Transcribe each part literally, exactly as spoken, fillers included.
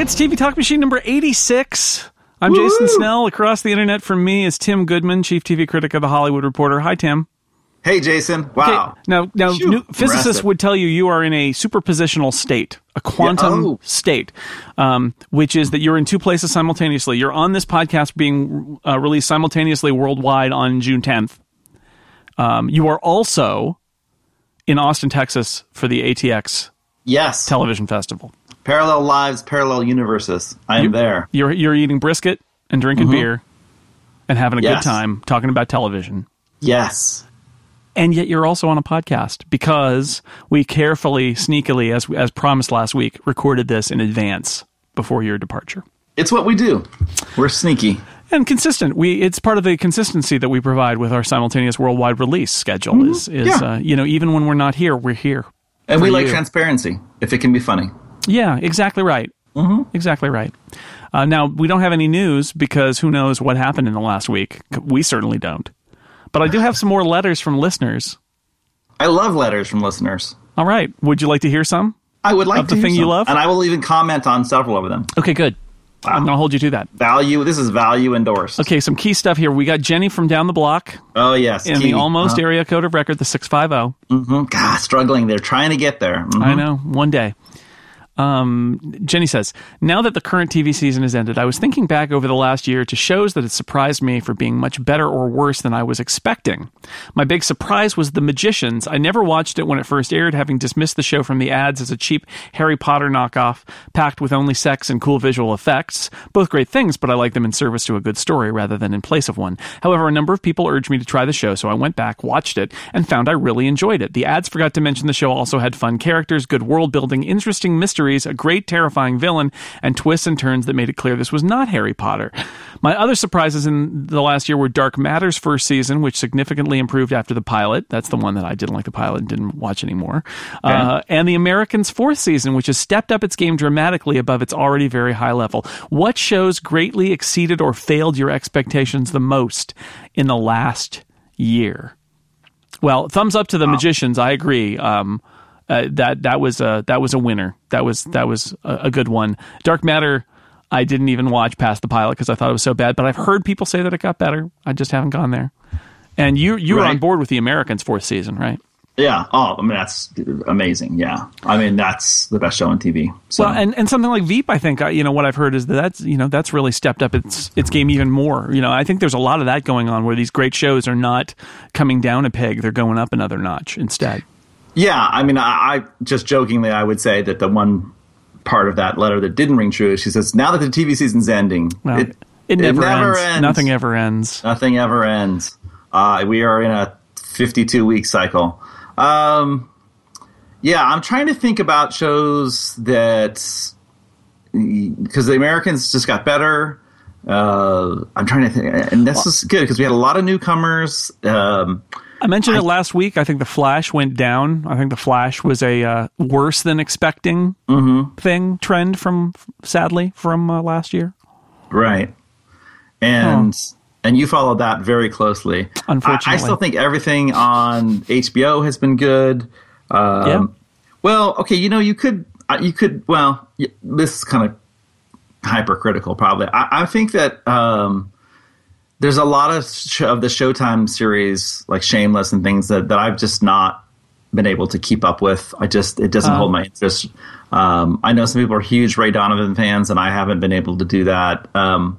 It's T V Talk Machine number eighty-six. I'm Woo-hoo! Jason Snell. Across the internet from me is Tim Goodman, chief T V critic of The Hollywood Reporter. Hi, Tim. Hey, Jason. Wow. Okay, now, now Phew, new, physicists impressive. would tell you you are in a superpositional state, a quantum Yeah, oh. state, um, which is that you're in two places simultaneously. You're on this podcast being uh, released simultaneously worldwide on June tenth. Um, you are also in Austin, Texas for the A T X Yes. Television Festival. Parallel lives, parallel universes. I am You- there. You're you're eating brisket and drinking Mhm. beer and having a Yes. good time talking about television. Yes. And yet you're also on a podcast because we carefully, sneakily, as as promised last week, recorded this in advance before your departure. It's what we do. We're sneaky. And consistent. We it's part of the consistency that we provide with our simultaneous worldwide release schedule. Mhm. Is is Yeah. uh, you know, even when we're not here, we're here. And for we like you. transparency, if it can be funny. Yeah, exactly right. Mm-hmm. Exactly right. Uh, now, we don't have any news because who knows what happened in the last week. We certainly don't. But I do have some more letters from listeners. I love letters from listeners. All right. Would you like to hear some? I would like Of to the hear thing you some. love? And I will even comment on several of them. Okay, good. Wow. I'm going to hold you to that. Value. This is value endorsed. Okay, some key stuff here. We got Jenny from down the block Oh, yes. in key. the almost Uh-huh. area code of record, the six five zero. Mhm. God, struggling. They're trying to get there. Mhm. I know. One day. Um, Jenny says, now that the current T V season has ended, I was thinking back over the last year to shows that had surprised me for being much better or worse than I was expecting. My big surprise was The Magicians. I never watched it when it first aired, having dismissed the show from the ads as a cheap Harry Potter knockoff, packed with only sex and cool visual effects. Both great things, but I like them in service to a good story rather than in place of one. However, a number of people urged me to try the show, so I went back, watched it, and found I really enjoyed it. The ads forgot to mention the show also had fun characters, good world building, interesting mysteries, a great terrifying villain, and twists and turns that made it clear this was not Harry Potter. My other surprises in the last year were Dark Matter's first season, which significantly improved after the pilot. That's the one that I didn't like the pilot and didn't watch anymore. Okay. Uh, and The Americans' fourth season, which has stepped up its game dramatically above its already very high level. What shows greatly exceeded or failed your expectations the most in the last year? Well, thumbs up to The Magicians. I agree. Um, Uh, that that was a that was a winner. That was that was a, a good one. Dark Matter, I didn't even watch past the pilot because I thought it was so bad. But I've heard people say that it got better. I just haven't gone there. And you you were Right. on board with The Americans' fourth season, right? Yeah. Oh, I mean, that's amazing. Yeah. I mean, that's the best show on T V. So. Well, and, and something like Veep, I think, I, you know, what I've heard is that that's, you know, that's really stepped up its its game even more. You know, I think there's a lot of that going on where these great shows are not coming down a peg; they're going up another notch instead. Yeah, I mean, I, I just jokingly, I would say that the one part of that letter that didn't ring true is she says, now that the T V season's ending, Well, it, it never, never ends. ends. Nothing ever ends. Nothing ever ends. Uh, we are in a fifty-two week cycle. Um, yeah, I'm trying to think about shows that, because the Americans just got better. Uh, I'm trying to think, and this is good because we had a lot of newcomers. Um, I mentioned I- it last week. I think The Flash went down. I think The Flash was a uh, worse than expecting mhm. thing, trend from, sadly, from uh, last year. Right. And and you followed that very closely. Unfortunately. I, I still think everything on H B O has been good. Um, Yeah. Well, okay, you know, you could, uh, you could, well, y- this is kind of hypercritical probably. I, I think that um, there's a lot of, sh- of the Showtime series, like Shameless and things that, that I've just not been able to keep up with. I just, it doesn't Oh. hold my interest. Um, I know some people are huge Ray Donovan fans, and I haven't been able to do that. Um,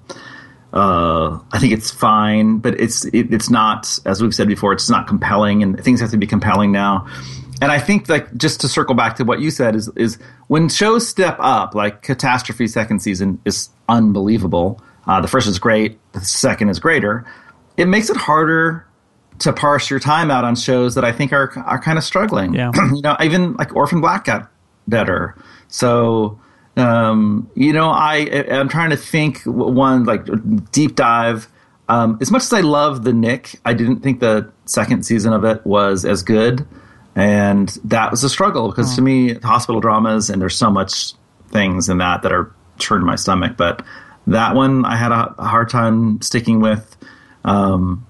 uh, I think it's fine, but it's it, it's not, as we've said before, it's not compelling, and things have to be compelling now. And I think, like, just to circle back to what you said, is is when shows step up, like Catastrophe second season is unbelievable. Uh, the first is great, the second is greater. It makes it harder to parse your time out on shows that I think are are kind of struggling. Yeah. You know, even like Orphan Black got better. So, um, you know, I I'm trying to think one like deep dive. Um, as much as I love The Nick, I didn't think the second season of it was as good, and that was a struggle because Oh. to me, hospital dramas and there's so much things in that that are churning my stomach. But that one I had a, a hard time sticking with. Um,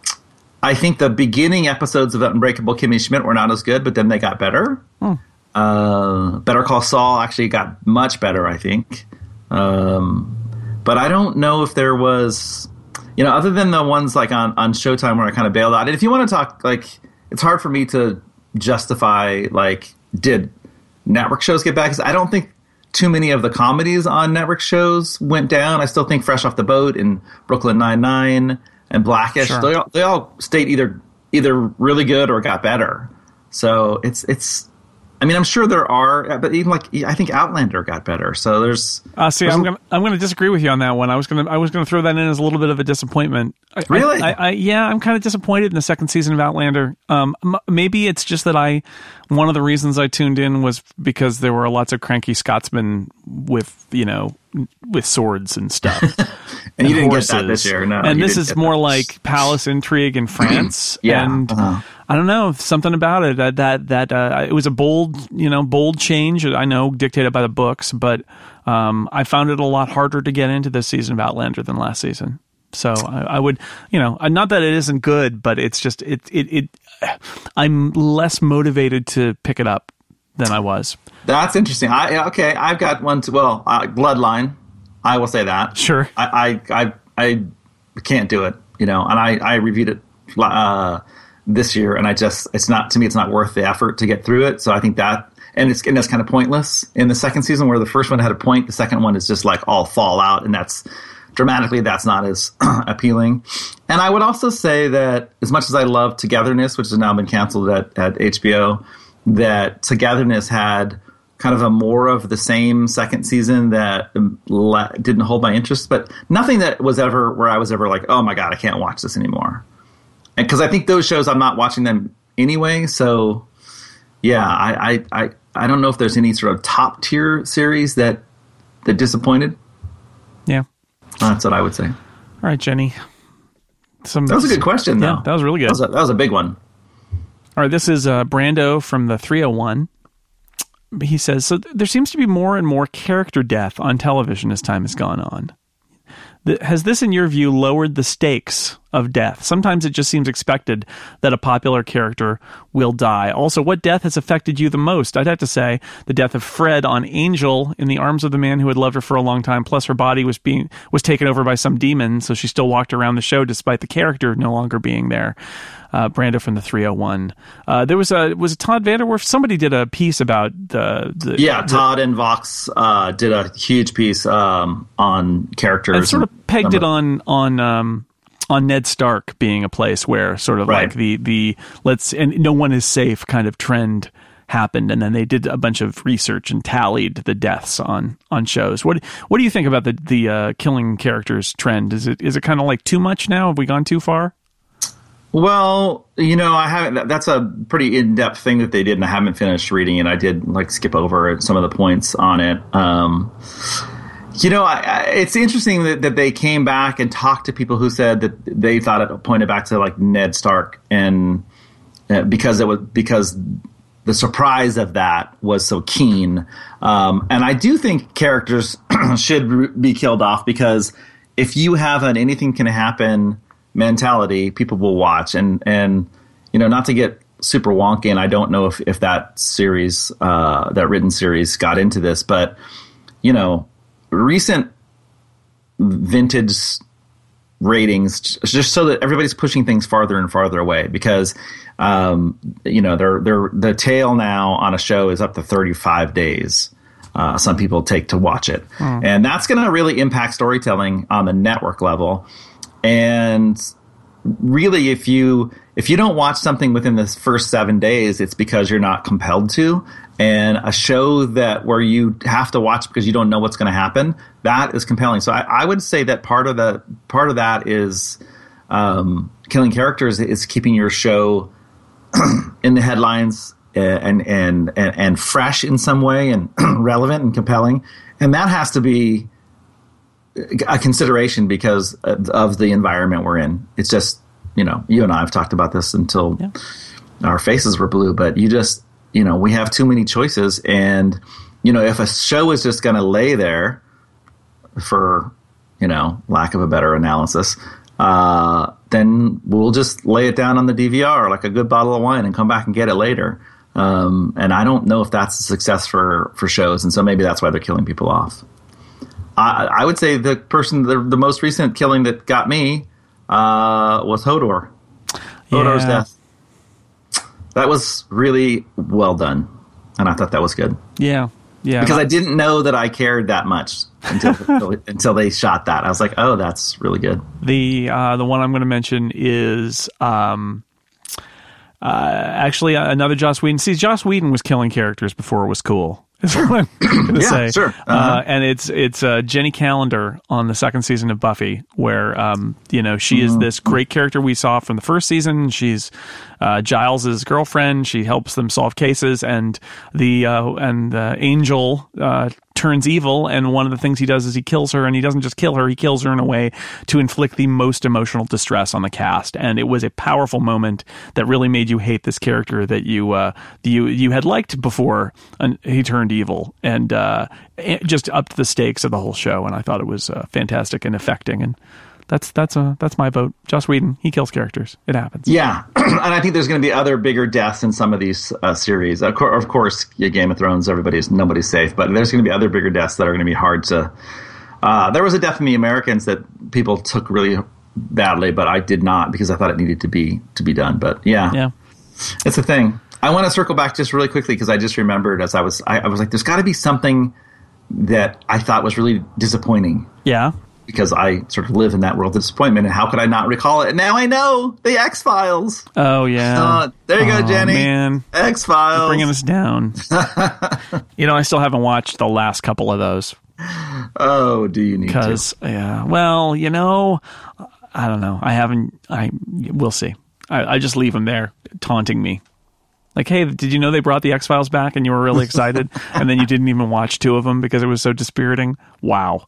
I think the beginning episodes of Unbreakable Kimmy Schmidt were not as good, but then they got better. Hmm. Uh, Better Call Saul actually got much better, I think. Um, but I don't know if there was, you know, other than the ones like on, on Showtime where I kind of bailed out. And if you want to talk, like, it's hard for me to justify, like, did network shows get back? 'Cause I don't think too many of the comedies on network shows went down. I still think Fresh Off the Boat and Brooklyn Nine-Nine and Blackish, sure. they, all, they all stayed either either really good or got better. So it's it's. I mean, I'm sure there are, but even like I think Outlander got better. So there's. Uh, see, there's I'm gonna I'm gonna disagree with you on that one. I was gonna I was gonna throw that in as a little bit of a disappointment. I, really? I, I, I, yeah, I'm kind of disappointed in the second season of Outlander. Um, m- maybe it's just that I one of the reasons I tuned in was because there were lots of cranky Scotsmen with you know with swords and stuff. and, and you didn't horses. get that this year, no. And this is more that. like palace intrigue in France. yeah. And uh-huh. I don't know, something about it that that that uh, it was a bold, you know, bold change. I know dictated by the books, but um, I found it a lot harder to get into this season of Outlander than last season. So I, I would, you know, not that it isn't good, but it's just it it it. I'm less motivated to pick it up than I was. That's interesting. I okay, I've got one. To, well, uh, Bloodline. I will say that. Sure. I I I, I can't do it. You know, and I I reviewed it. Uh, this year, and I just, it's not, to me, it's not worth the effort to get through it. So I think that, and it's, and that's kind of pointless in the second season where the first one had a point. The second one is just like all fallout, and that's dramatically, that's not as appealing. And I would also say that as much as I love Togetherness, which has now been canceled at, at H B O, that Togetherness had kind of a more of the same second season that le- didn't hold my interest, but nothing that was ever where I was ever like, oh my God, I can't watch this anymore. Because I think those shows, I'm not watching them anyway. So, yeah, I, I, I, I don't know if there's any sort of top tier series that that disappointed. Yeah, that's what I would say. All right, Jenny. Some, that was a good question, though. Yeah, that was really good. That was a, that was a big one. All right, this is uh, Brando from the three oh one. He says, so there seems to be more and more character death on television as time has gone on. Has this, in your view, lowered the stakes of death? Sometimes it just seems expected that a popular character will die. Also, what death has affected you the most? I'd have to say the death of Fred on Angel in the arms of the man who had loved her for a long time, plus her body was being was taken over by some demon, so she still walked around the show despite the character no longer being there. Uh, Brando from the three oh one. Uh, there was a was it Todd Vanderwerf? Somebody did a piece about the, the yeah. The, Todd and Vox uh, did a huge piece um, on characters. And sort of pegged it on on um, on Ned Stark being a place where sort of right. like the the let's and no one is safe kind of trend happened, and then they did a bunch of research and tallied the deaths on on shows. What what do you think about the the uh, killing characters trend? Is it is it kind of like too much now? Have we gone too far? Well, you know, I haven't. That's a pretty in-depth thing that they did, and I haven't finished reading it. I did like skip over some of the points on it. Um, you know, I, I, it's interesting that, that they came back and talked to people who said that they thought it pointed back to like Ned Stark, and uh, because it was because the surprise of that was so keen. Um, and I do think characters should be killed off, because if you have an anything can happen mentality, people will watch. And, and, you know, not to get super wonky, and I don't know if, if that series, uh, that written series got into this, but, you know, recent vintage ratings, just so that everybody's pushing things farther and farther away, because, um, you know, they're, they're, the tail now on a show is up to thirty-five days. Uh, some people take to watch it. Mm. And that's going to really impact storytelling on the network level. And really, if you if you don't watch something within the first seven days, it's because you're not compelled to. And a show that where you have to watch because you don't know what's going to happen, that is compelling. So I, I would say that part of the part of that is um, killing characters is keeping your show in the headlines and and and and fresh in some way and relevant and compelling. And that has to be a consideration because of the environment we're in. It's just, you know, you and I have talked about this until yeah. our faces were blue, but you just, you know, we have too many choices. And, you know, if a show is just going to lay there for, you know, lack of a better analysis, uh, then we'll just lay it down on the D V R like a good bottle of wine and come back and get it later. Um, and I don't know if that's a success for, for shows. And so maybe that's why they're killing people off. I, I would say the person, the, the most recent killing that got me uh, was Hodor. Hodor's yeah. death. That was really well done, and I thought that was good. Yeah, yeah. Because I didn't know that I cared that much until until they shot that. I was like, oh, that's really good. The uh, the one I'm going to mention is um, uh, actually another Joss Whedon. See, Joss Whedon was killing characters before it was cool. Is what I'm going to yeah, say. Sure. Uh-huh. Uh, and it's it's uh, Jenny Calendar on the second season of Buffy, where um, you know she is this great character we saw from the first season. She's uh, Giles's girlfriend. She helps them solve cases, and the uh, and the Angel uh, turns evil. And one of the things he does is he kills her, and he doesn't just kill her; he kills her in a way to inflict the most emotional distress on the cast. And it was a powerful moment that really made you hate this character that you uh, you you had liked before and he turned evil, and uh, just upped the stakes of the whole show. And I thought it was uh, fantastic and affecting. And that's that's a that's my vote. Joss Whedon, he kills characters. It happens. Yeah, and I think there's going to be other bigger deaths in some of these uh, series. Of, co- of course, yeah, Game of Thrones, everybody's nobody's safe, but there's going to be other bigger deaths that are going to be hard to. Uh, there was a death in The Americans that people took really badly, but I did not because I thought it needed to be to be done. But yeah, yeah, it's a thing. I want to circle back just really quickly because I just remembered as I was I, I was like, there's got to be something that I thought was really disappointing. Yeah. Because I sort of live in that world of disappointment, and how could I not recall it? And now I know the X-Files. Oh yeah, uh, there you oh, go, Jenny. Man, X-Files, you're bringing us down. You know, I still haven't watched the last couple of those. Oh, do you need to? Because yeah, well, you know, I don't know. I haven't. I we'll see. I, I just leave them there, taunting me. Like, hey, did you know they brought the X-Files back, and you were really excited, and then you didn't even watch two of them because it was so dispiriting? Wow.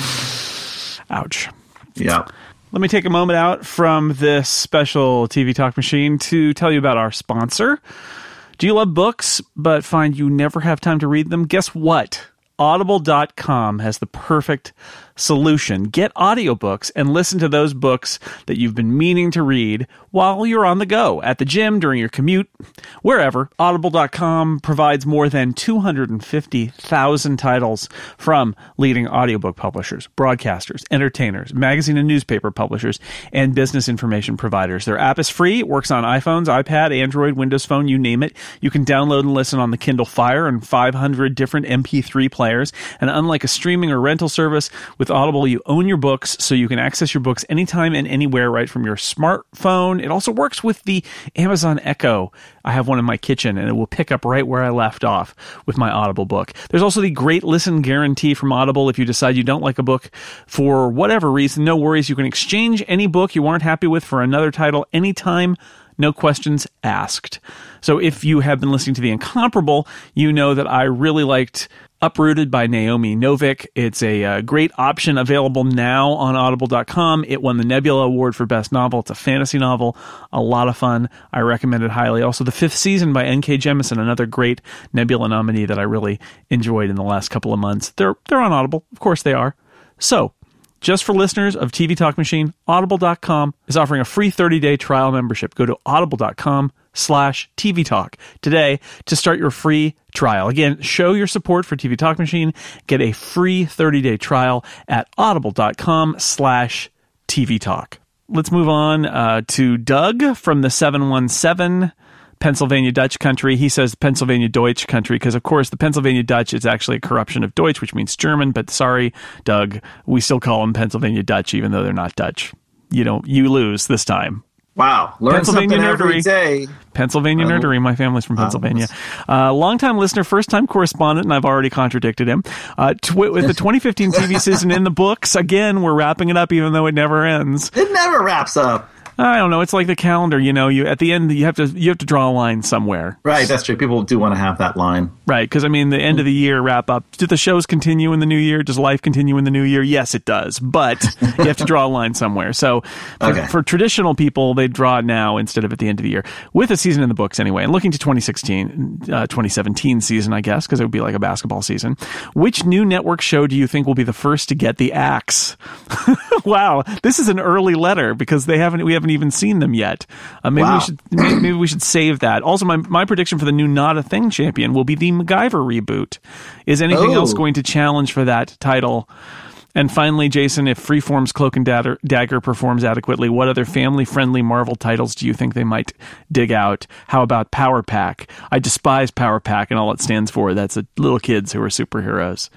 Ouch. Yeah. Let me take a moment out from this special T V Talk Machine to tell you about our sponsor. Do you love books, but find you never have time to read them? Guess what? Audible dot com has the perfect solution. Get audiobooks and listen to those books that you've been meaning to read while you're on the go, at the gym, during your commute, wherever. Audible dot com provides more than two hundred fifty thousand titles from leading audiobook publishers, broadcasters, entertainers, magazine and newspaper publishers, and business information providers. Their app is free. It works on iPhones, iPad, Android, Windows Phone, you name it. You can download and listen on the Kindle Fire and five hundred different M P three players. And unlike a streaming or rental service, with Audible, you own your books, so you can access your books anytime and anywhere right from your smartphone. It also works with the Amazon Echo. I have one in my kitchen, and it will pick up right where I left off with my Audible book. There's also the Great Listen Guarantee from Audible. If you decide you don't like a book for whatever reason, no worries. You can exchange any book you aren't happy with for another title anytime. No questions asked. So if you have been listening to The Incomparable, you know that I really liked Uprooted by Naomi Novik. It's a uh, great option available now on audible dot com. It won the Nebula Award for Best Novel. It's a fantasy novel, a lot of fun. I recommend it highly. Also, The Fifth Season by N K Jemisin, another great Nebula nominee that I really enjoyed in the last couple of months. They're they're on Audible. Of course they are. So, just for listeners of T V Talk Machine, audible dot com is offering a free thirty-day trial membership. Go to audible dot com slash T V Talk today to start your free trial. Again, show your support for T V Talk Machine. Get a free thirty-day trial at audible dot com slash T V Talk. Let's move on uh, to Doug from the seven one seven. Pennsylvania Dutch country. He says Pennsylvania Deutsch country because, of course, the Pennsylvania Dutch is actually a corruption of Deutsch, which means German. But sorry, Doug, we still call them Pennsylvania Dutch, even though they're not Dutch. You know, you lose this time. Wow. Learn Pennsylvania something nerdery. every day. Pennsylvania Uh, nerdery. My family's from Pennsylvania. Uh, longtime listener, first-time correspondent, and I've already contradicted him. Uh, tw- with the twenty fifteen T V season in the books, again, we're wrapping it up even though it never ends. It never wraps up. I don't know. It's like the calendar, you know. You at the end, you have to you have to draw a line somewhere. Right, that's true. People do want to have that line. Right, because I mean, the end of the year wrap up. Do the shows continue in the new year? Does life continue in the new year? Yes, it does. But you have to draw a line somewhere. So for, okay. for traditional people, they draw it now instead of at the end of the year, with a season in the books anyway. And looking to twenty sixteen, uh, twenty seventeen season, I guess, because it would be like a basketball season. Which new network show do you think will be the first to get the axe? Wow, this is an early letter because they haven't. We haven't even seen them yet. Uh, maybe wow. we should maybe we should save that. Also, my my prediction for the new Not a Thing champion will be the MacGyver reboot. Is anything oh. else going to challenge for that title? And finally, Jason, if Freeform's Cloak and Dagger, Dagger performs adequately, what other family-friendly Marvel titles do you think they might dig out? How about Power Pack? I despise Power Pack and all it stands for. That's a little kids who are superheroes.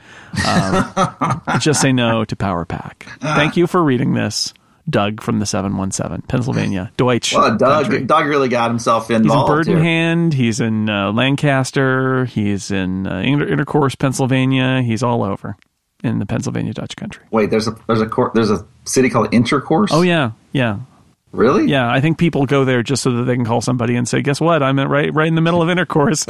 Um, just say no to Power Pack. Thank you for reading this. Doug from the seven one seven, Pennsylvania. Deutsch. Well, Doug, country. Doug really got himself involved. He's in Burdenhand. He's in uh, Lancaster. He's in uh, Inter- Intercourse, Pennsylvania. He's all over in the Pennsylvania Dutch country. Wait, there's a there's a cor- there's a city called Intercourse? Oh yeah, yeah. Really? Yeah, I think people go there just so that they can call somebody and say, "Guess what? I'm at right right in the middle of Intercourse,"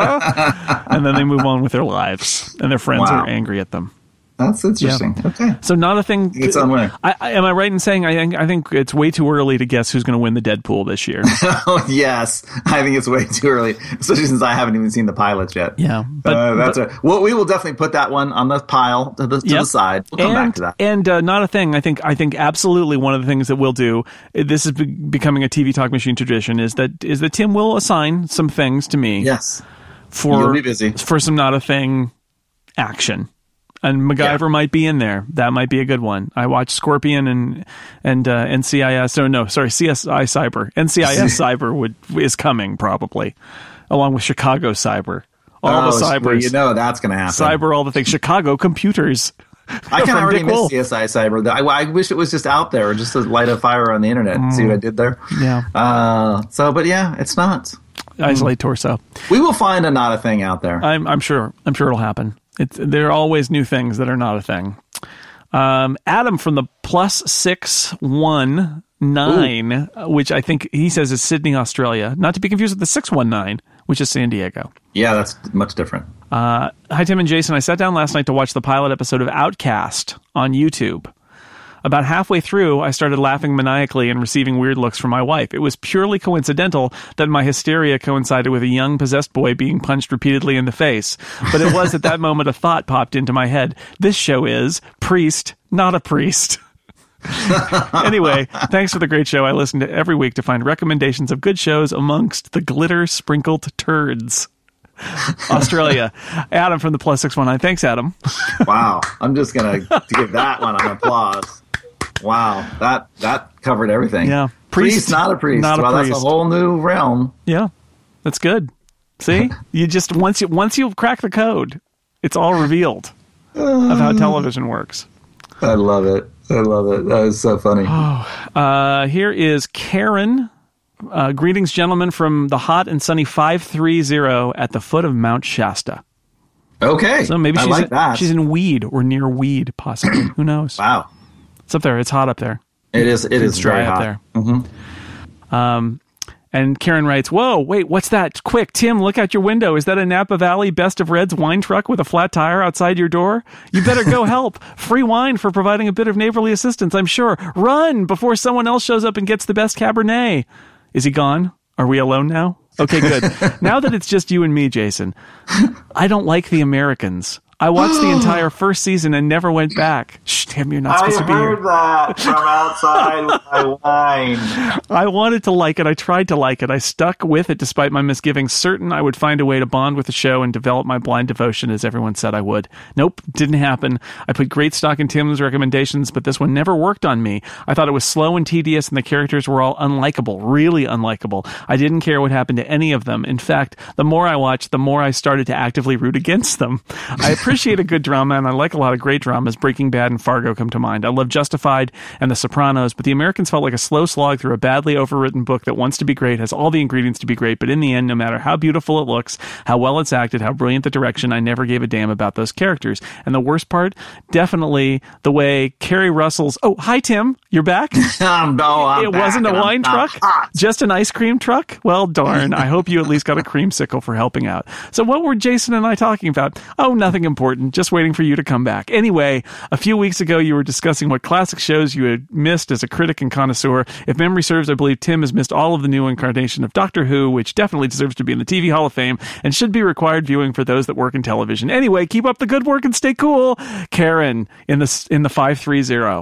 and then they move on with their lives, and their friends Wow. are angry at them. That's interesting. Yeah. Okay. So not a thing. It's unwinning. I, I, am I right in saying I think I think it's way too early to guess who's going to win the Deadpool this year? Oh yes, I think it's way too early, especially since I haven't even seen the pilots yet. Yeah, but uh, that's but, a, well, we will definitely put that one on the pile to the, to yep. the side. We'll come and, back to that. And uh, not a thing. I think I think absolutely one of the things that we'll do. This is be- becoming a T V Talk Machine tradition. Is that is that Tim will assign some things to me. Yes. For You'll be busy. for some not a thing action. And MacGyver yeah. might be in there. That might be a good one. I watched Scorpion and and uh, N C I S. Oh no, sorry, C S I Cyber. N C I S Cyber would is coming probably, along with Chicago Cyber. All oh, the cybers. Well, you know that's going to happen. Cyber, all the things. Chicago computers. I kind of already miss C S I Cyber. I, I wish it was just out there, just to light a fire on the internet. Mm. See what I did there? Yeah. Uh, so, but yeah, it's not. Isolate Torso. We will find a not a thing out there. I'm I'm sure. I'm sure it'll happen. It's, there are always new things that are not a thing. Um, Adam from the plus six one nine, Ooh. Which I think he says is Sydney, Australia. Not to be confused with the six one nine, which is San Diego. Yeah, that's much different. Uh, hi, Tim and Jason. I sat down last night to watch the pilot episode of Outcast on YouTube. About halfway through, I started laughing maniacally and receiving weird looks from my wife. It was purely coincidental that my hysteria coincided with a young possessed boy being punched repeatedly in the face. But it was at that moment a thought popped into my head. This show is priest, not a priest. Anyway, thanks for the great show. I listen to every week to find recommendations of good shows amongst the glitter-sprinkled turds. Australia. Adam from the plus six one nine. Thanks, Adam. Wow. I'm just going to give that one an applause. Wow, that that covered everything. Yeah, priest, priest not a priest. Not well, a priest. That's a whole new realm. Yeah, that's good. See, you just once you once you crack the code, it's all revealed uh, of how television works. I love it. I love it. That is so funny. Oh, uh, here is Karen. Uh, greetings, gentlemen, from the hot and sunny five three zero at the foot of Mount Shasta. Okay, so maybe she's I like in, that. She's in Weed or near Weed, possibly. Who knows? Wow. It's up there. It's hot up there. It is. It it's is dry very up hot. there. Mm-hmm. Um, and Karen writes, "Whoa, wait, what's that? Quick, Tim, look out your window. Is that a Napa Valley Best of Reds wine truck with a flat tire outside your door? You better go help. Free wine for providing a bit of neighborly assistance, I'm sure. Run before someone else shows up and gets the best Cabernet." Is he gone? Are we alone now? Okay, good. Now that it's just you and me, Jason, I don't like The Americans. I watched the entire first season and never went back. Shh, Tim, you're not supposed I to be here. I heard that from outside my wine. I wanted to like it. I tried to like it. I stuck with it despite my misgivings, certain I would find a way to bond with the show and develop my blind devotion as everyone said I would. Nope, didn't happen. I put great stock in Tim's recommendations, but this one never worked on me. I thought it was slow and tedious and the characters were all unlikable, really unlikable. I didn't care what happened to any of them. In fact, the more I watched, the more I started to actively root against them. I appreciate a good drama, and I like a lot of great dramas. Breaking Bad and Fargo come to mind. I love Justified and The Sopranos, but The Americans felt like a slow slog through a badly overwritten book that wants to be great, has all the ingredients to be great, but in the end, no matter how beautiful it looks, how well it's acted, how brilliant the direction, I never gave a damn about those characters. And the worst part, definitely the way Kerry Russell's... Oh, hi, Tim. You're back? um, no, I'm It back wasn't a and wine I'm truck? hot. Just an ice cream truck? Well, darn. I hope you at least got a creamsicle for helping out. So what were Jason and I talking about? Oh, nothing important. Just waiting for you to come back. Anyway, a few weeks ago, you were discussing what classic shows you had missed as a critic and connoisseur. If memory serves, I believe Tim has missed all of the new incarnation of Doctor Who, which definitely deserves to be in the T V Hall of Fame and should be required viewing for those that work in television. Anyway, keep up the good work and stay cool. Karen in the, in the five three zero.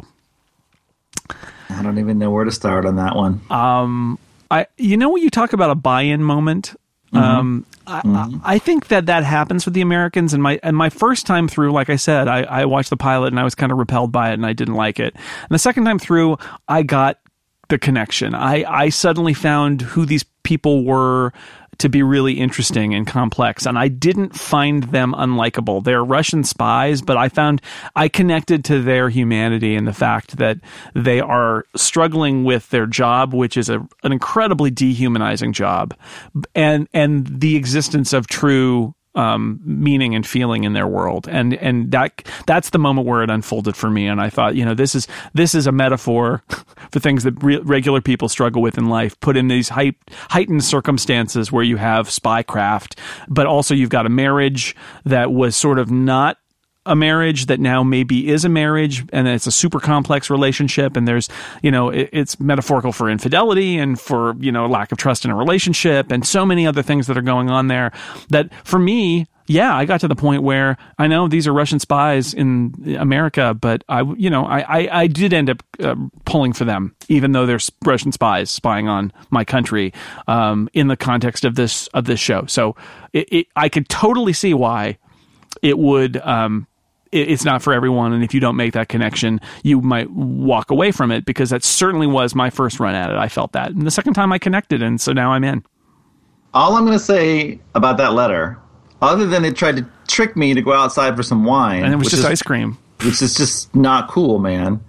I don't even know where to start on that one. Um, I, you know when you talk about a buy-in moment? Mm-hmm. Um, I, mm-hmm. I think that that happens with the Americans. And my and my first time through, like I said, I, I watched the pilot and I was kind of repelled by it and I didn't like it. And the second time through, I got the connection. I, I suddenly found who these people were to be really interesting and complex, and I didn't find them unlikable. They're Russian spies, but I found I connected to their humanity and the fact that they are struggling with their job, which is a, an incredibly dehumanizing job, and and the existence of true um, meaning and feeling in their world. And and that that's the moment where it unfolded for me. And I thought, you know, this is this is a metaphor for things that re- regular people struggle with in life, put in these height, heightened circumstances where you have spycraft, but also you've got a marriage that was sort of not a marriage that now maybe is a marriage, and it's a super complex relationship, and there's, you know, it, it's metaphorical for infidelity and for, you know, lack of trust in a relationship and so many other things that are going on there that for me, yeah, I got to the point where I know these are Russian spies in America, but I, you know, I, I, I did end up uh, pulling for them, even though they're Russian spies spying on my country, um, in the context of this, of this show. So it, it, I could totally see why it would, um, it's not for everyone, and if you don't make that connection, you might walk away from it, because that certainly was my first run at it. I felt that. And the second time I connected, and so now I'm in. All I'm going to say about that letter, other than it tried to trick me to go outside for some wine. And it was just is, ice cream. Which is just not cool, man.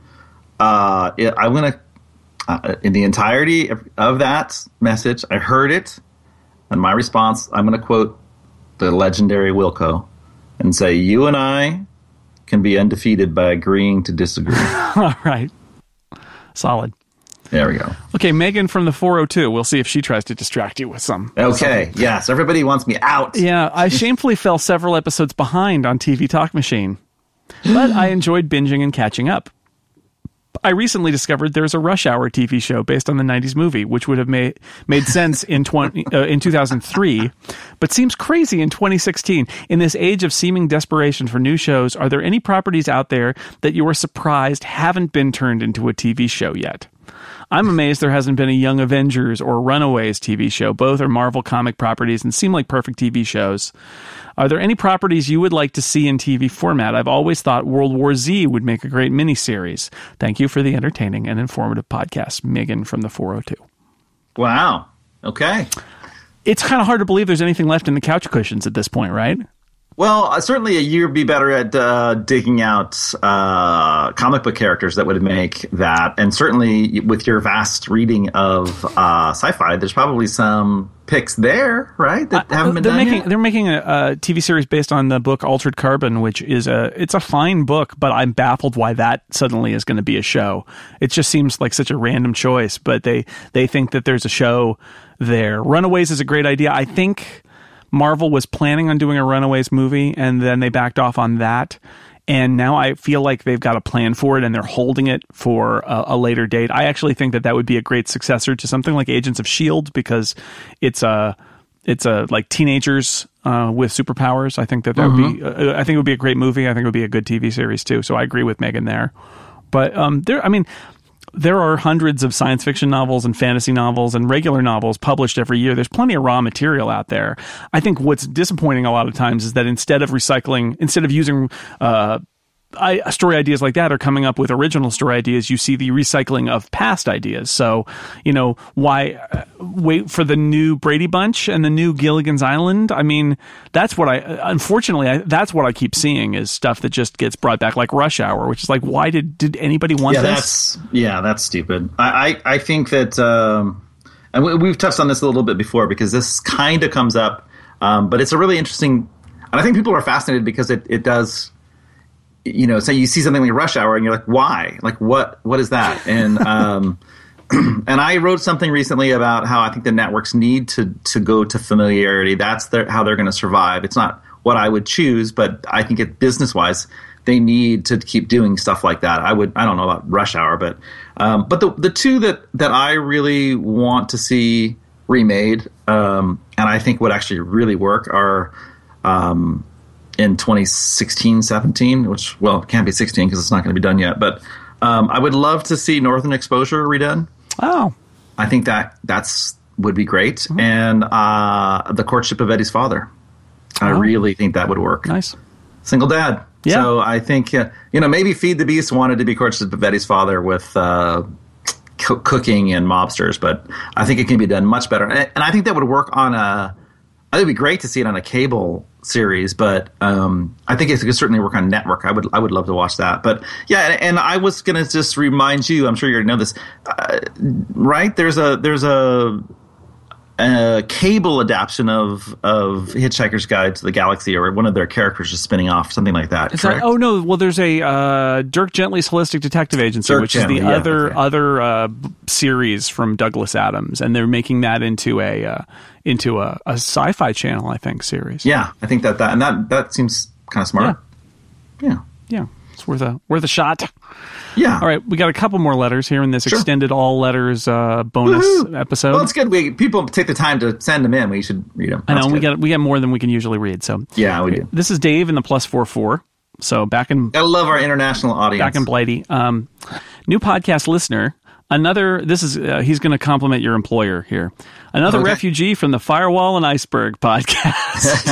Uh, it, I'm going to, uh, in the entirety of, of that message, I heard it, and my response, I'm going to quote the legendary Wilco and say, you and I can be undefeated by agreeing to disagree. All right. Solid. There we go. Okay, Megan from the four oh two. We'll see if she tries to distract you with some. Okay, something. Yes. Everybody wants me out. Yeah, I shamefully fell several episodes behind on T V Talk Machine, but I enjoyed binging and catching up. I recently discovered there's a Rush Hour T V show based on the nineties movie, which would have made made sense in twenty uh, in two thousand three, but seems crazy in twenty sixteen. In this age of seeming desperation for new shows, are there any properties out there that you are surprised haven't been turned into a T V show yet? I'm amazed there hasn't been a Young Avengers or Runaways T V show. Both are Marvel comic properties and seem like perfect T V shows. Are there any properties you would like to see in T V format? I've always thought World War Z would make a great miniseries. Thank you for the entertaining and informative podcast. Megan from the four oh two. Wow. Okay. It's kind of hard to believe there's anything left in the couch cushions at this point, right? Well, uh, certainly a year would be better at uh, digging out uh, comic book characters that would make that. And certainly with your vast reading of uh, sci-fi, there's probably some picks there, right? That uh, haven't been they're done making, yet? They're making a, a T V series based on the book Altered Carbon, which is a it's a fine book, but I'm baffled why that suddenly is going to be a show. It just seems like such a random choice, but they, they think that there's a show there. Runaways is a great idea. I think Marvel was planning on doing a Runaways movie, and then they backed off on that. And now I feel like they've got a plan for it, and they're holding it for a, a later date. I actually think that that would be a great successor to something like Agents of S H I E L D, because it's a it's a like teenagers uh, with superpowers. I think that that mm-hmm. would be. Uh, I think it would be a great movie. I think it would be a good T V series too. So I agree with Megan there. But um, there, I mean. There are hundreds of science fiction novels and fantasy novels and regular novels published every year. There's plenty of raw material out there. I think what's disappointing a lot of times is that instead of recycling, instead of using uh, I, story ideas like that or coming up with original story ideas, you see the recycling of past ideas. So, you know, why uh, wait for the new Brady Bunch and the new Gilligan's Island? I mean, that's what I, unfortunately, I, that's what I keep seeing is stuff that just gets brought back, like Rush Hour, which is like, why did, did anybody want yeah, this? That's, yeah, that's stupid. I, I, I think that, um, and we, we've touched on this a little bit before because this kind of comes up, um, but it's a really interesting, and I think people are fascinated because it, it does, you know, say you see something like Rush Hour and you're like, why? Like, what, what is that? And, um, and I wrote something recently about how I think the networks need to, to go to familiarity. That's their, how they're going to survive. It's not what I would choose, but I think it business wise, they need to keep doing stuff like that. I would, I don't know about Rush Hour, but, um, but the, the two that, that I really want to see remade, um, and I think would actually really work are, um, in twenty sixteen, seventeen, which, well, it can't be sixteen because it's not going to be done yet. But um, I would love to see Northern Exposure redone. Oh. I think that that's would be great, Mm-hmm. and uh, The Courtship of Eddie's Father. I Oh. really think that would work. Nice. Single dad. Yeah. So I think, uh, you know, maybe Feed the Beast wanted to be Courtship of Eddie's Father with uh, co- cooking and mobsters, but I think it can be done much better. And, and I think that would work on a, I think it'd be great to see it on a cable series, but um, I think it could certainly work on network. I would I would love to watch that. But yeah, and, and I was going to just remind you, I'm sure you already know this, uh, right? There's a, there's a, a cable adaptation of of Hitchhiker's Guide to the Galaxy, or one of their characters is spinning off, something like that. Is correct? that, oh no! Well, there's a uh, Dirk Gently's Holistic Detective Agency, Dirk which Gently, is the yeah, other okay. other uh, b- series from Douglas Adams, and they're making that into a uh, into a, a Sci-Fi Channel, I think, series. Yeah, I think that that and that that seems kind of smart. Yeah. Yeah, it's worth a worth a shot. Yeah. All right, we got a couple more letters here in this Sure. extended all letters uh, bonus Woohoo! episode. Well, it's good. We people take the time to send them in. We should read them. I know That's we good. got we got more than we can usually read. So Yeah, we do. this is Dave in the plus four four. So back in I love our international audience. back in Blighty, um, new podcast listener. Another. This is uh, he's going to compliment your employer here. Another Okay. refugee from the Firewall and Iceberg podcast.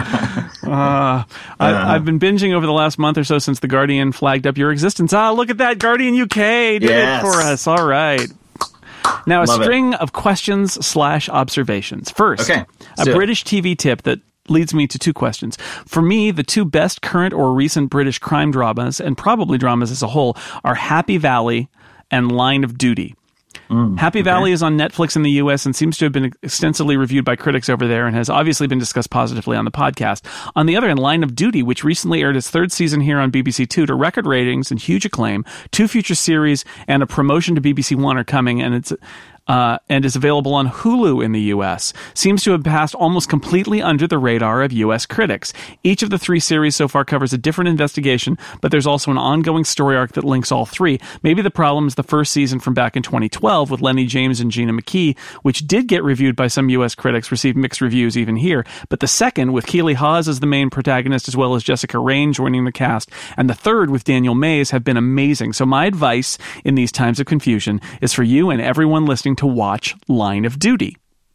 uh, I, I've been binging over the last month or so since The Guardian flagged up your existence. Ah, look at that! Guardian U K did Yes. it for us. All right. Now, a Love it. string of questions slash observations. First, Okay, a so- British T V tip that leads me to two questions. For me, the two best current or recent British crime dramas, and probably dramas as a whole, are Happy Valley and Line of Duty. Happy Valley is on Netflix in the U S and seems to have been extensively reviewed by critics over there and has obviously been discussed positively on the podcast. On the other hand, Line of Duty, which recently aired its third season here on B B C Two to record ratings and huge acclaim, two future series and a promotion to B B C One are coming, and it's uh, and is available on Hulu in the U S, seems to have passed almost completely under the radar of U S critics. Each of the three series so far covers a different investigation, but there's also an ongoing story arc that links all three. Maybe the problem is the first season from back in twenty twelve with Lenny James and Gina McKee, which did get reviewed by some U S critics, received mixed reviews even here. But the second, with Keely Hawes as the main protagonist as well as Jessica Raine joining the cast, and the third with Daniel Mays have been amazing. So my advice in these times of confusion is for you and everyone listening to watch Line of Duty.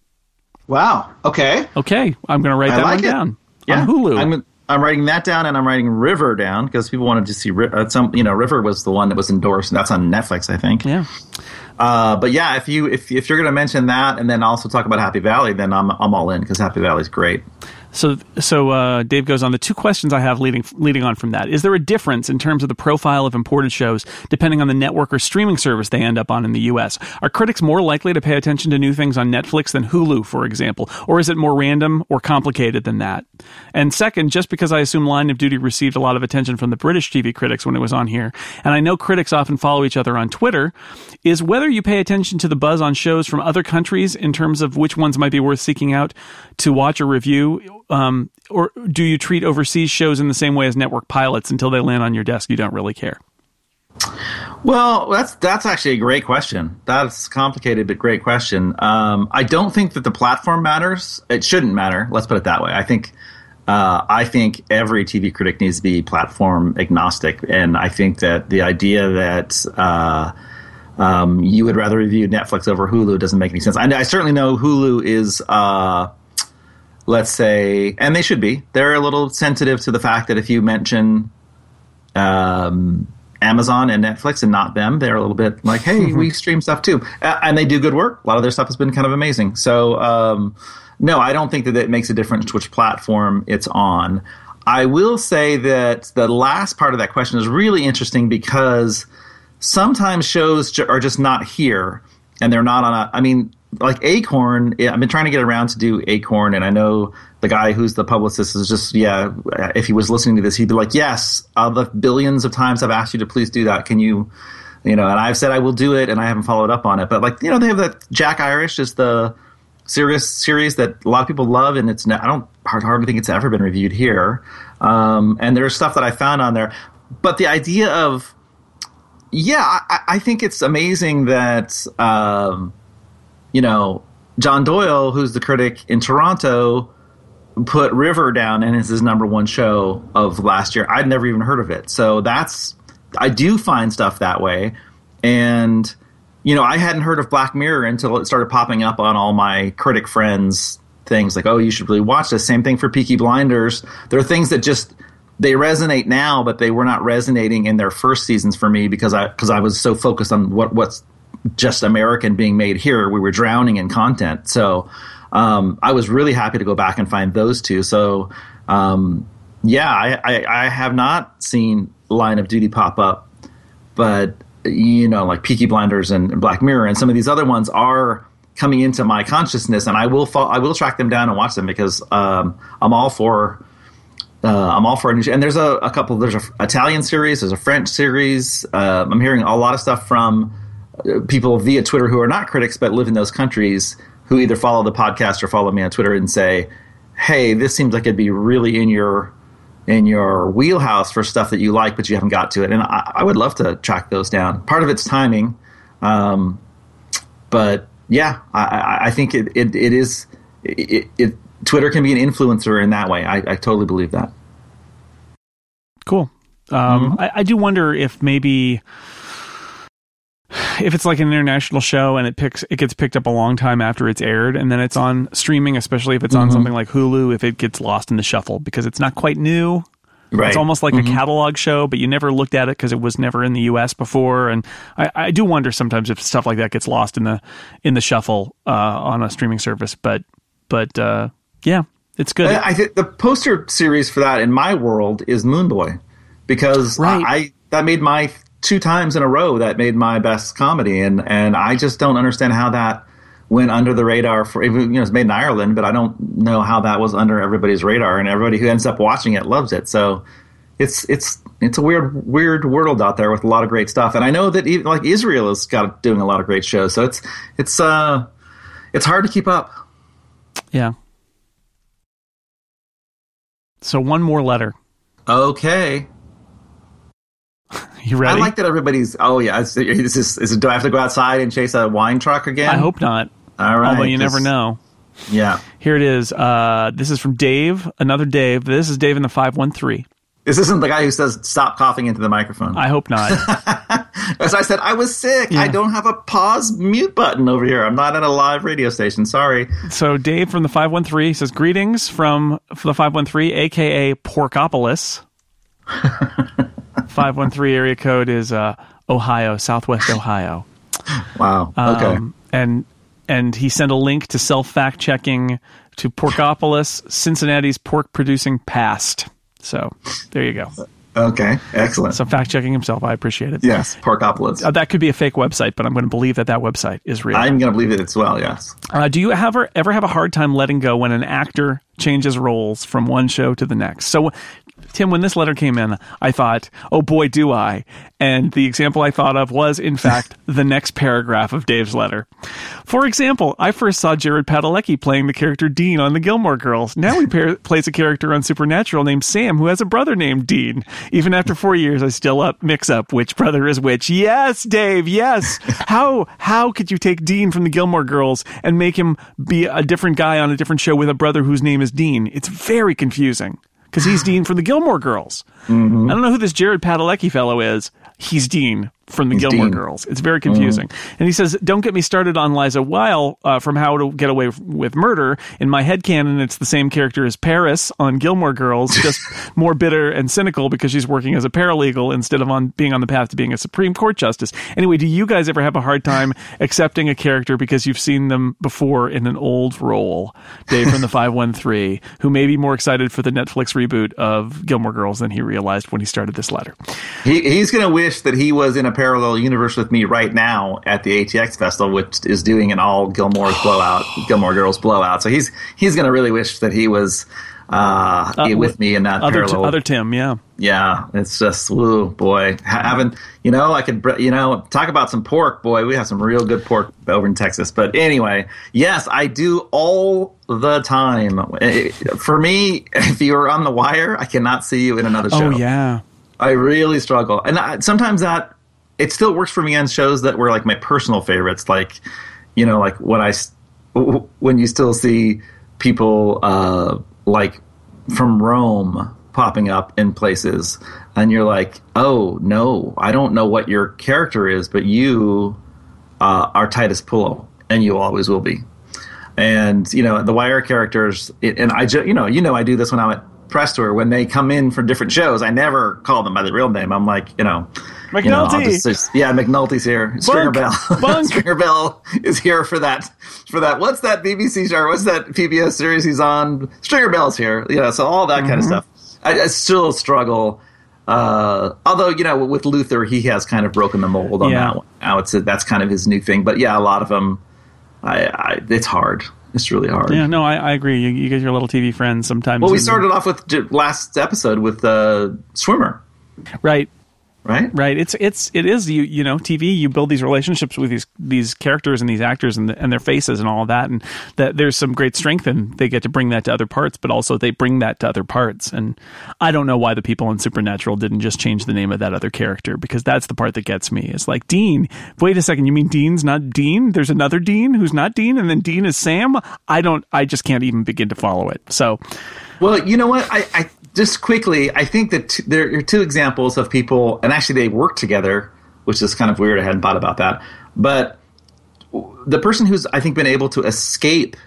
Wow. Okay. Okay, I'm going to write I that like one it. down Yeah. on Hulu. I'm I'm writing that down, and I'm writing River down because people wanted to see Ri- uh, some. You know, River was the one that was endorsed, and that's on Netflix, I think. yeah. Uh, but yeah, if you if if you're going to mention that and then also talk about Happy Valley, then I'm I'm all in because Happy Valley's great. So, so uh, Dave goes on. The two questions I have leading leading on from that: is there a difference in terms of the profile of imported shows depending on the network or streaming service they end up on in the U S? Are critics more likely to pay attention to new things on Netflix than Hulu, for example, or is it more random or complicated than that? And second, just because I assume Line of Duty received a lot of attention from the British T V critics when it was on here, and I know critics often follow each other on Twitter, is whether you pay attention to the buzz on shows from other countries in terms of which ones might be worth seeking out to watch or review. Um, or do you treat overseas shows in the same way as network pilots until they land on your desk? You don't really care. Well, that's that's actually a great question. That's complicated, but great question. Um, I don't think that the platform matters. It shouldn't matter. Let's put it that way. I think uh, I think every T V critic needs to be platform agnostic, and I think that the idea that uh, um, you would rather review Netflix over Hulu doesn't make any sense. I, I certainly know Hulu is. Uh, Let's say, and they should be, they're a little sensitive to the fact that if you mention um, Amazon and Netflix and not them, they're a little bit like, hey, we stream stuff too. Uh, and they do good work. A lot of their stuff has been kind of amazing. So, um, no, I don't think that it makes a difference which platform it's on. I will say that the last part of that question is really interesting because sometimes shows ju- are just not here and they're not on a, I mean, like Acorn, I've been trying to get around to do Acorn, and I know the guy who's the publicist is just, yeah, if he was listening to this, he'd be like, yes, of the billions of times I've asked you to please do that, can you, you know, and I've said I will do it, and I haven't followed up on it. But, like, you know, they have that Jack Irish is the serious series that a lot of people love, and it's not, I don't hardly think it's ever been reviewed here. Um, and there's stuff that I found on there. But the idea of, yeah, I, I think it's amazing that, um, you know, John Doyle, who's the critic in Toronto, put River down and it's his number one show of last year. I'd never even heard of it. So that's, I do find stuff that way. And, you know, I hadn't heard of Black Mirror until it started popping up on all my critic friends' things. Like, oh, you should really watch this. Same thing for Peaky Blinders. There are things that just they resonate now, but they were not resonating in their first seasons for me because I because I was so focused on what what's just American being made here. We were drowning in content. So um, I was really happy to go back and find those two. So um, yeah, I, I, I have not seen Line of Duty pop up, but you know, like Peaky Blinders and, and Black Mirror and some of these other ones are coming into my consciousness, and I will fall, I will track them down and watch them because um, I'm all for uh, I'm all for a new. And there's a, a couple. There's an Italian series. There's a French series. Uh, I'm hearing a lot of stuff from people via Twitter who are not critics but live in those countries who either follow the podcast or follow me on Twitter and say, "Hey, this seems like it'd be really in your in your wheelhouse for stuff that you like, but you haven't got to it." And I, I would love to track those down. Part of it's timing, um, but yeah, I, I think it it, it is. It, it, Twitter can be an influencer in that way. I, I totally believe that. Cool. Um, mm-hmm. I, I do wonder if maybe if it's like an international show and it picks it gets picked up a long time after it's aired and then it's on streaming, especially if it's on mm-hmm. something like Hulu, if it gets lost in the shuffle because it's not quite new. Right. It's almost like mm-hmm. a catalog show, but you never looked at it because it was never in the U S before. And I, I do wonder sometimes if stuff like that gets lost in the in the shuffle uh, on a streaming service. But but uh, yeah, it's good. I, I think the poster series for that in my world is Moon Boy, because right. I, I that made my two times in a row that made my best comedy, and and I just don't understand how that went under the radar for, you know, it's made in Ireland, but I don't know how that was under everybody's radar, and everybody who ends up watching it loves it. So it's it's it's a weird weird world out there with a lot of great stuff, and I know that even like Israel is got doing a lot of great shows. So it's it's uh it's hard to keep up. Yeah. So one more letter. Okay. You ready? I like that everybody's. Oh yeah, is, is this, is it, do I have to go outside and chase a wine truck again? I hope not. All right, although you never know. Yeah. Here it is. Uh, this is from Dave. Another Dave. This is Dave in the five one three. This isn't the guy who says stop coughing into the microphone. I hope not. As I said, I was sick. Yeah. I don't have a pause mute button over here. I'm not at a live radio station. Sorry. So Dave from the five one three says greetings from, from the five one three, a k a. Porkopolis. five one three area code is uh, Ohio, Southwest Ohio. Wow. Okay. Um, and and he sent a link to self fact checking to Porkopolis, Cincinnati's pork producing past. So there you go. Okay. Excellent. So fact checking himself. I appreciate it. Yes. Porkopolis. Uh, that could be a fake website, but I'm going to believe that that website is real. I'm going to believe it as well. Yes. Uh, do you ever ever have a hard time letting go when an actor changes roles from one show to the next? So, Tim, when this letter came in, I thought, oh boy, do I. And the example I thought of was, in fact, the next paragraph of Dave's letter. For example, I first saw Jared Padalecki playing the character Dean on The Gilmore Girls. Now he par- plays a character on Supernatural named Sam who has a brother named Dean. Even after four years, I still up mix up which brother is which. Yes, Dave, yes. How how could you take Dean from The Gilmore Girls and make him be a different guy on a different show with a brother whose name is Dean? It's very confusing. Because he's Dean from the Gilmore Girls. Mm-hmm. I don't know who this Jared Padalecki fellow is. He's Dean from the he's Gilmore Dean. Girls. It's very confusing. Mm-hmm. And he says, don't get me started on Liza Weil uh, from How to Get Away with Murder. In my headcanon, it's the same character as Paris on Gilmore Girls, just more bitter and cynical because she's working as a paralegal instead of on being on the path to being a Supreme Court justice. Anyway, do you guys ever have a hard time accepting a character because you've seen them before in an old role? Dave from the five one three, who may be more excited for the Netflix reboot of Gilmore Girls than he realized when he started this letter. He, he's going to wish that he was in a parallel universe with me right now at the A T X Festival, which is doing an all Gilmore's blowout, Gilmore Girls blowout. So he's he's going to really wish that he was uh, uh, with me in that other parallel. T- other Tim, yeah. Yeah, it's just, woo, boy. Having, you know, I could, you know, talk about some pork, boy. We have some real good pork over in Texas. But anyway, yes, I do all the time. For me, if you're on The Wire, I cannot see you in another show. Oh, yeah. I really struggle. And I, sometimes that, it still works for me on shows that were like my personal favorites. Like, you know, like when I, when you still see people uh, like from Rome popping up in places and you're like, oh, no, I don't know what your character is, but you uh, our tightest pillow, and you always will be. And, you know, the Wire characters, it, and I, ju- you know, you know, I do this when I'm at press tour. When they come in for different shows, I never call them by the real name. I'm like, you know, McNulty. You know, I'll just, just, yeah, McNulty's here. Stringer Bell. Stringer Bell is here for that. For that, what's that B B C show? What's that P B S series he's on? Stringer Bell's here. You know, so all that mm-hmm. kind of stuff. I, I still struggle. Uh, although, you know, with Luther, he has kind of broken the mold on yeah. that one. Now it's a, that's kind of his new thing. But yeah, a lot of them. I, I, it's hard. It's really hard. Yeah, no, I, I agree. You, you get your little T V friends sometimes. Well, we started off with last episode with uh, Swimmer, right? Right, right. It's it's it is you you know T V. You build these relationships with these these characters and these actors and the, and their faces and all of that, and that there's some great strength, and they get to bring that to other parts, but also they bring that to other parts. And I don't know why the people in Supernatural didn't just change the name of that other character, because that's the part that gets me. It's like, Dean. Wait a second, you mean Dean's not Dean? There's another Dean who's not Dean, and then Dean is Sam. I don't. I just can't even begin to follow it. So, well, you know what? I. I Just quickly, I think that t- there are two examples of people, and actually they work together, which is kind of weird. I hadn't thought about that. But the person who's, I think, been able to escape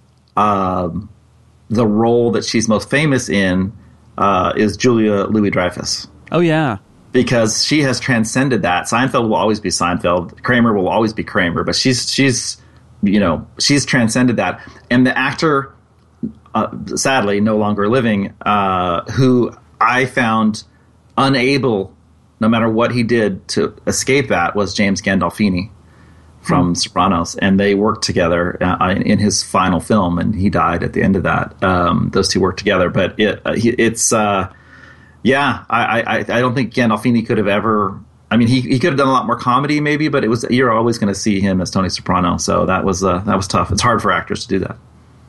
um, the role that she's most famous in uh, is Julia Louis-Dreyfus. Oh, yeah. Because she has transcended that. Seinfeld will always be Seinfeld. Kramer will always be Kramer. But she's, she's you know, she's transcended that. And the actor... Uh, sadly, no longer living, uh, who I found unable, no matter what he did, to escape that, was James Gandolfini from hmm. Sopranos. And they worked together uh, in his final film, and he died at the end of that. Um, those two worked together. But it, uh, he, it's, uh, yeah, I, I, I don't think Gandolfini could have ever... I mean, he, he could have done a lot more comedy, maybe, but it was you're always going to see him as Tony Soprano. So that was uh, that was tough. It's hard for actors to do that.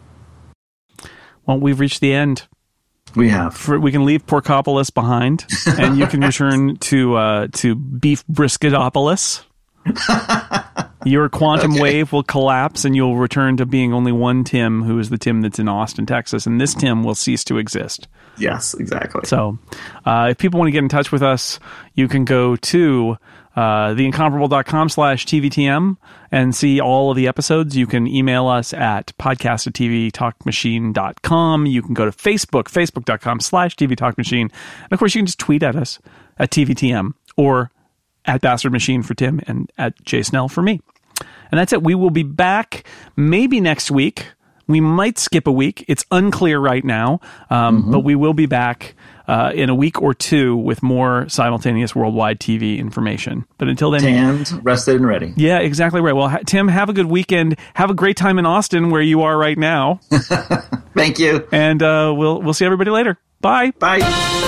Well, we've reached the end. We have. For, we can leave Porkopolis behind, and you can return to uh, to Beef Brisketopolis. Your quantum okay. wave will collapse, and you'll return to being only one Tim, who is the Tim that's in Austin, Texas, and this Tim will cease to exist. Yes, exactly. So, uh, if people want to get in touch with us, you can go to uh, theincomparable.com slash TVTM and see all of the episodes. You can email us at podcast at tvtalkmachine dot com. You can go to Facebook, facebook.com slash tvtalkmachine. And of course, you can just tweet at us at T V T M or at Bastard Machine for Tim and at Jay Snell for me. And that's it. We will be back maybe next week. We might skip a week. It's unclear right now, um, mm-hmm. but we will be back uh, in a week or two with more simultaneous worldwide T V information. But until then... Tanned, rested, and ready. Yeah, exactly right. Well, ha- Tim, have a good weekend. Have a great time in Austin, where you are right now. Thank you. And uh, we'll we'll see everybody later. Bye. Bye.